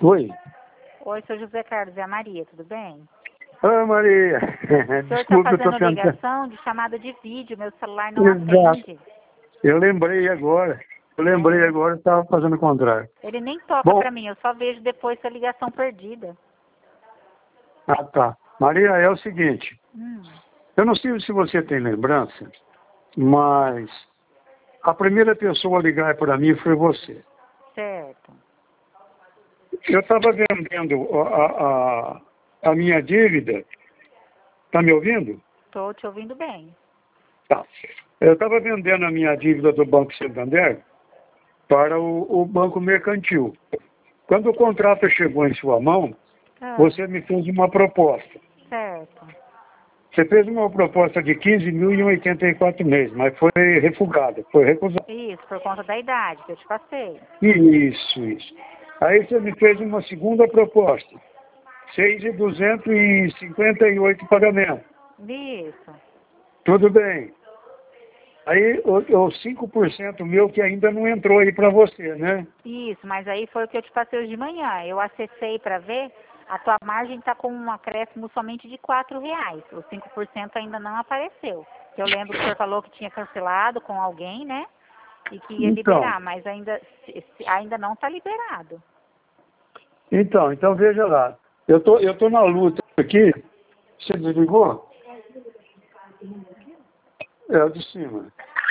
Oi. Oi, sou José Carlos, é a Maria, tudo bem? Oi, Maria. O senhor está Desculpa, eu tô fazendo tentando. ligação de chamada de vídeo, meu celular não Exato. atende. Eu lembrei agora. Eu estava fazendo o contrário. Ele nem toca Bom, para mim, eu só vejo depois a ligação perdida. tá. Maria, é o seguinte. Hum, Eu não sei se você tem lembrança, mas a primeira pessoa a ligar para mim foi você. certo. Eu estava vendendo a minha dívida. Tá me ouvindo? Estou te ouvindo bem. Tá. Eu estava vendendo a minha dívida do Banco Santander para o Banco Mercantil. Quando o contrato chegou em sua mão, Ah, você me fez uma proposta. certo. Você fez uma proposta de 15 mil em 84 meses, mas foi refugada, foi recusada. Isso, por conta da idade que eu te passei. Isso. Aí você me fez uma segunda proposta, 6.258 pagamentos. Isso. Tudo bem. Aí o 5% meu que ainda não entrou aí para você, né? Isso, mas aí foi o que eu te passei hoje de manhã. Eu acessei para ver, a tua margem está com um acréscimo somente de R$ 4. Os 5% ainda não apareceu. Eu lembro que o senhor falou que tinha cancelado com alguém, né? E que ia Então, liberar, mas ainda não está liberado. então veja lá. Eu tô na luta aqui. Você desligou? É, o de cima.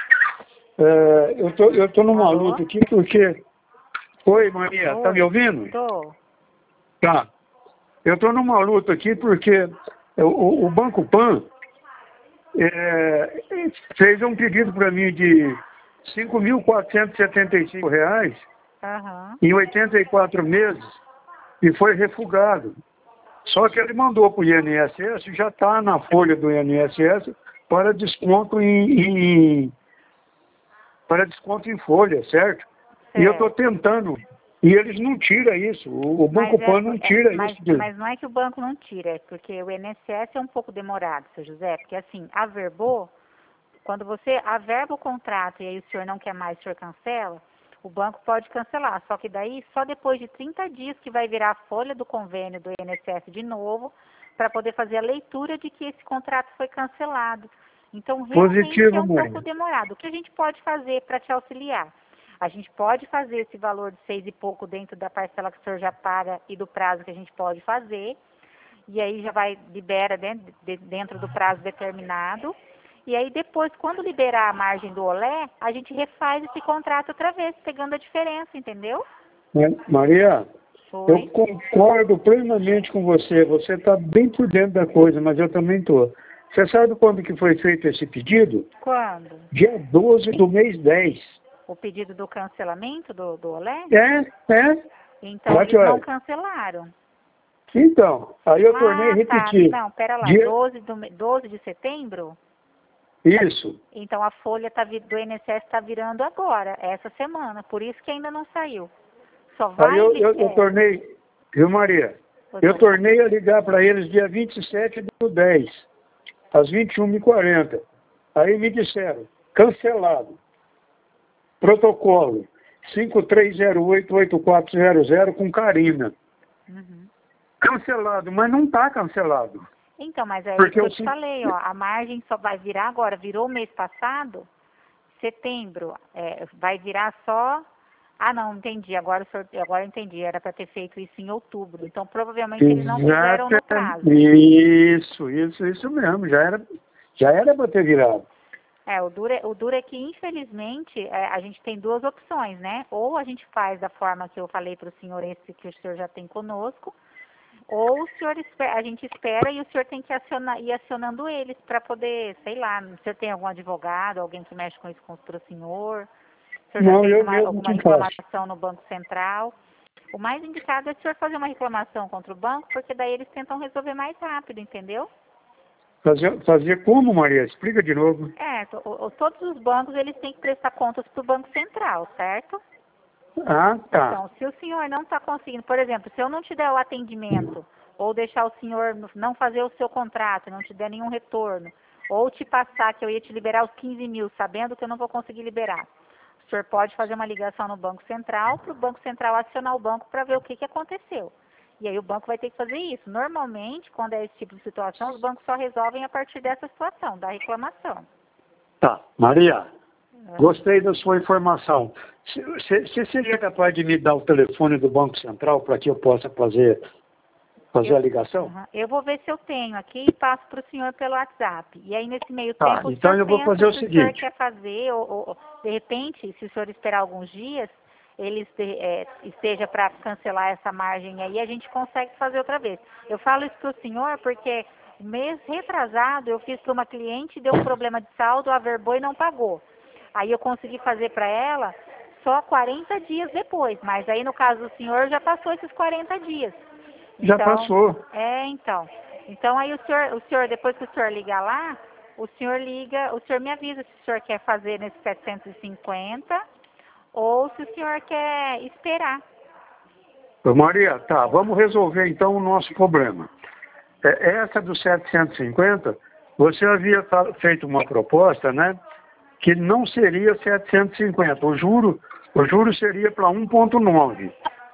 Eu tô numa Alô? luta aqui porque... Oi, Maria, tá me Oi, ouvindo? tô. Tá. Eu tô numa luta aqui porque o Banco Pan fez um pedido para mim de R$ 5.475 Aham. em 84 meses e foi refugado. Só que ele mandou para o INSS, já está na folha do INSS para desconto para desconto em folha, certo? E eu estou Certo. tentando, e eles não tiram isso, o Banco Pan não tira isso. Mas não é que o banco não tira, é porque o INSS é um pouco demorado, seu José, porque assim, averbou, quando você averba o contrato e aí o senhor não quer mais, o senhor cancela, o banco pode cancelar, só que daí só depois de 30 dias que vai virar a folha do convênio do INSS de novo, para poder fazer a leitura de que esse contrato foi cancelado. Então, realmente é Positivo, um pouco Maria. demorado. O que a gente pode fazer para te auxiliar? A gente pode fazer esse valor de 6 e pouco dentro da parcela que o senhor já paga e do prazo que a gente pode fazer. E aí já vai, libera dentro do prazo determinado. E aí depois, quando liberar a margem do olé, a gente refaz esse contrato outra vez, pegando a diferença, entendeu? Maria, eu Foi. concordo plenamente com você. Você está bem por dentro da coisa, mas eu também estou. Você sabe quando que foi feito esse pedido? Quando? Dia 12 do mês 10. O pedido do cancelamento do olé? É. Então, Olha que eles não hora. cancelaram. Então, aí eu tornei a Ah, tá. repetir. Não, pera lá. Dia... 12 de setembro? Isso. Então, a folha do INSS está virando agora, essa semana. Por isso que ainda não saiu. Só Aí vai... eu tornei, viu, Maria? Pois Eu pode falar. tornei a ligar para eles dia 27 do 10, às 21h40. Aí me disseram, cancelado. Protocolo 5308-8400 com Karina. Uhum. Cancelado, mas não está cancelado. Então, mas é isso Porque que eu... eu te falei, ó. A margem só vai virar agora. Virou mês passado, setembro. Vai virar só... Ah, não, entendi. Agora eu entendi. Era para ter feito isso em outubro. Então, provavelmente eles não fizeram Exato. no prazo. Isso mesmo. Já era para ter virado. O duro é que, infelizmente, a gente tem duas opções, né? Ou a gente faz da forma que eu falei para o senhor, esse que o senhor já tem conosco, ou a gente espera e o senhor tem que ir acionando eles para poder, sei lá, o senhor tem algum advogado, alguém que mexe com isso para o senhor? O senhor já Não, fez eu mesmo alguma que faço. reclamação no Banco Central? O mais indicado é o senhor fazer uma reclamação contra o banco, porque daí eles tentam resolver mais rápido, entendeu? Fazer como, Maria? Explica de novo. Todos os bancos eles têm que prestar contas para o Banco Central, certo? Ah, tá. Então, se o senhor não está conseguindo, por exemplo, se eu não te der o atendimento, ou deixar o senhor não fazer o seu contrato, não te der nenhum retorno, ou te passar que eu ia te liberar os 15 mil, sabendo que eu não vou conseguir liberar, o senhor pode fazer uma ligação no Banco Central, para o Banco Central acionar o banco para ver o que aconteceu. E aí o banco vai ter que fazer isso. Normalmente, quando é esse tipo de situação, os bancos só resolvem a partir dessa situação, da reclamação. Tá, Maria, gostei da sua informação. Você seria capaz de me dar o telefone do Banco Central para que eu possa fazer a ligação? Eu vou ver se eu tenho aqui e passo para o senhor pelo WhatsApp. E aí, nesse meio tempo, então eu vou fazer o seguinte. Se o senhor quer fazer, ou de repente, se o senhor esperar alguns dias, ele esteja para cancelar essa margem aí, a gente consegue fazer outra vez. Eu falo isso para o senhor porque o mês retrasado eu fiz para uma cliente, deu um problema de saldo, averbou e não pagou. Aí eu consegui fazer para ela só 40 dias depois, mas aí no caso do senhor já passou esses 40 dias. Já passou. Então. Então aí o senhor, depois que o senhor ligar lá, o senhor me avisa se o senhor quer fazer nesse 750 ou se o senhor quer esperar. Maria, tá, vamos resolver então o nosso problema. Essa do 750, você havia feito uma proposta, né, que não seria 750. O juro seria para 1,9.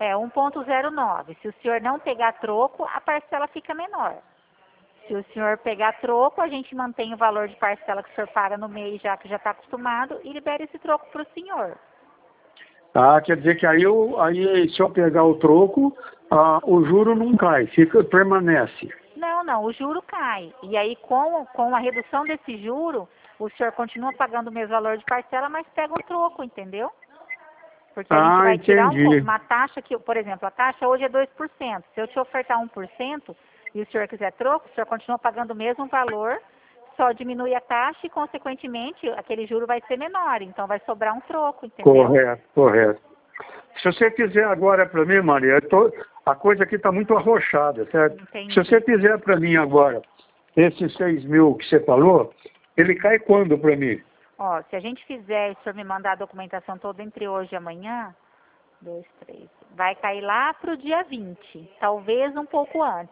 1,09. Se o senhor não pegar troco, a parcela fica menor. Se o senhor pegar troco, a gente mantém o valor de parcela que o senhor paga no mês, já que já está acostumado, e libera esse troco para o senhor. Quer dizer que aí se eu pegar o troco, o juro não cai, permanece. Não, o juro cai. E aí, com a redução desse juro, o senhor continua pagando o mesmo valor de parcela, mas pega um troco, entendeu? Porque a gente vai tirar uma taxa que, por exemplo, a taxa hoje é 2%. Se eu te ofertar 1% e o senhor quiser troco, o senhor continua pagando o mesmo valor, só diminui a taxa e, consequentemente, aquele juro vai ser menor. Então, vai sobrar um troco, entendeu? Correto. Se você fizer agora para mim, Maria, a coisa aqui está muito arrochada, certo? Entendi. Se você fizer para mim agora esses 6 mil que você falou, ele cai quando para mim? Se a gente fizer, se o senhor me mandar a documentação toda entre hoje e amanhã, 2, 3, vai cair lá para o dia 20, talvez um pouco antes.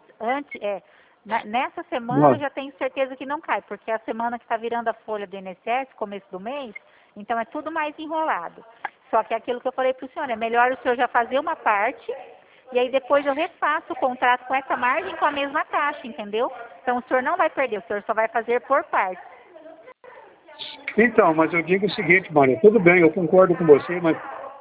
Nessa semana eu já tenho certeza que não cai, porque é a semana que está virando a folha do INSS, começo do mês, então é tudo mais enrolado. Só que é aquilo que eu falei para o senhor, é melhor o senhor já fazer uma parte, e aí depois eu refaço o contrato com essa margem com a mesma taxa, entendeu? Então o senhor não vai perder, o senhor só vai fazer por parte. Então, mas eu digo o seguinte, Maria, tudo bem, eu concordo com você, mas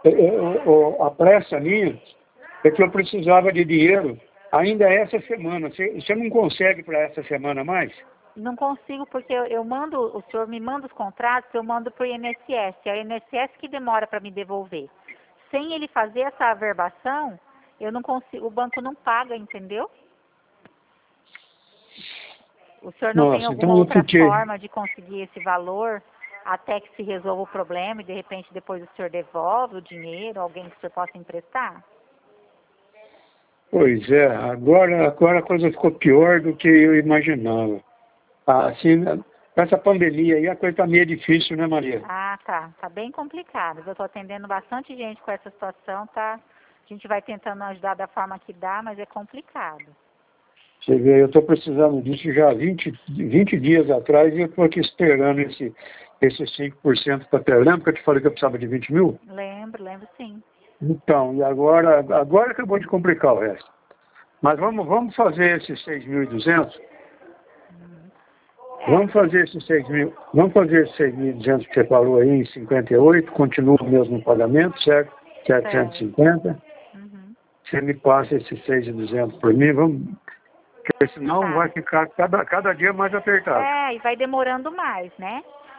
a pressa minha é que eu precisava de dinheiro ainda essa semana. Você não consegue para essa semana mais? Não consigo, porque o senhor me manda os contratos, eu mando para o INSS. É o INSS que demora para me devolver. Sem ele fazer essa averbação, eu não consigo, o banco não paga, entendeu? O senhor não tem alguma outra forma de conseguir esse valor até que se resolva o problema e de repente depois o senhor devolve o dinheiro, alguém que o senhor possa emprestar? Pois é, agora a coisa ficou pior do que eu imaginava. Assim, essa pandemia aí a coisa está meio difícil, né, Maria? Tá bem complicado. Eu estou atendendo bastante gente com essa situação, tá? A gente vai tentando ajudar da forma que dá, mas é complicado. Você vê, eu estou precisando disso já há 20 dias atrás e eu estou aqui esperando esse 5% para ter. Lembra que eu te falei que eu precisava de 20 mil? Lembro sim. Então, e agora acabou de complicar o resto. Mas vamos fazer esses 6.200? Vamos fazer esses 6.200 que você falou aí em 58, continua o mesmo pagamento, certo? 750. Você me passa esses 6.200 por mim, porque senão vai ficar cada dia mais apertado. E vai demorando mais, né?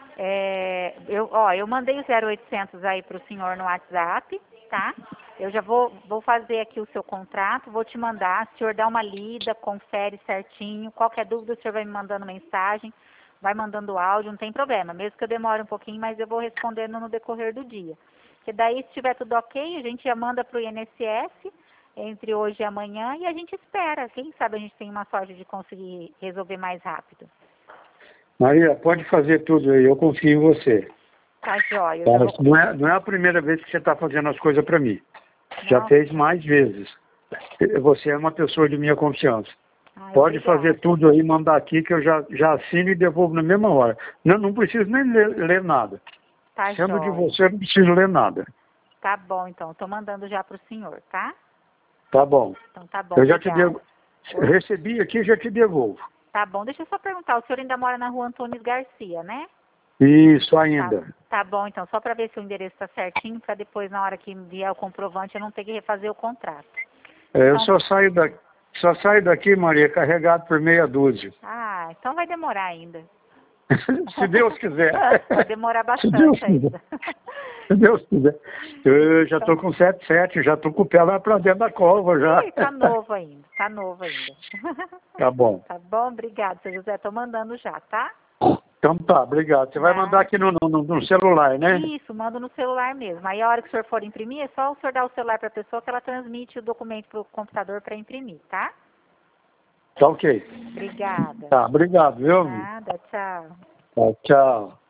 Eu mandei o 0800 aí para o senhor no WhatsApp, tá? Eu já vou fazer aqui o seu contrato, vou te mandar, o senhor dá uma lida, confere certinho, qualquer dúvida o senhor vai me mandando mensagem, vai mandando áudio, não tem problema, mesmo que eu demore um pouquinho, mas eu vou respondendo no decorrer do dia. Porque daí, se estiver tudo ok, a gente já manda para o INSS entre hoje e amanhã e a gente espera. Quem sabe a gente tem uma sorte de conseguir resolver mais rápido. Maria, pode fazer tudo aí, eu confio em você. Tá jóia. Não é a primeira vez que você está fazendo as coisas para mim. Já fez mais vezes. Você é uma pessoa de minha confiança. Pode fazer tudo aí, mandar aqui que eu já assino e devolvo na mesma hora. Não preciso nem ler nada. Tá Sendo de jóia. você, eu não preciso ler nada. Tá bom, então. Tô mandando já pro senhor, tá? Tá bom. Então tá bom, Eu já te obrigada. devo. Recebi aqui, já te devolvo. Tá bom, deixa eu só perguntar, o senhor ainda mora na rua Antônio Garcia, né? Isso ainda. Tá bom, então, só para ver se o endereço tá certinho, para depois, na hora que vier o comprovante, eu não ter que refazer o contrato. Eu Então, só saio daqui, Maria, carregado por meia dúzia. ah, então vai demorar ainda. Se Deus quiser. Vai demorar Se Deus bastante quiser. ainda. Se Deus quiser. Eu já estou com 77, já estou com o pé lá para dentro da cova já. Ih, tá novo ainda, tá novo ainda. Tá bom. Tá bom, obrigado, seu José, tô mandando já, tá? Então tá, obrigado. Você vai mandar aqui no celular, né? Isso, mando no celular mesmo. Aí a hora que o senhor for imprimir, é só o senhor dar o celular para a pessoa que ela transmite o documento pro computador para imprimir, tá? Tá ok. Obrigada. Tá, obrigado, viu? Nada, tchau. Tá, tchau.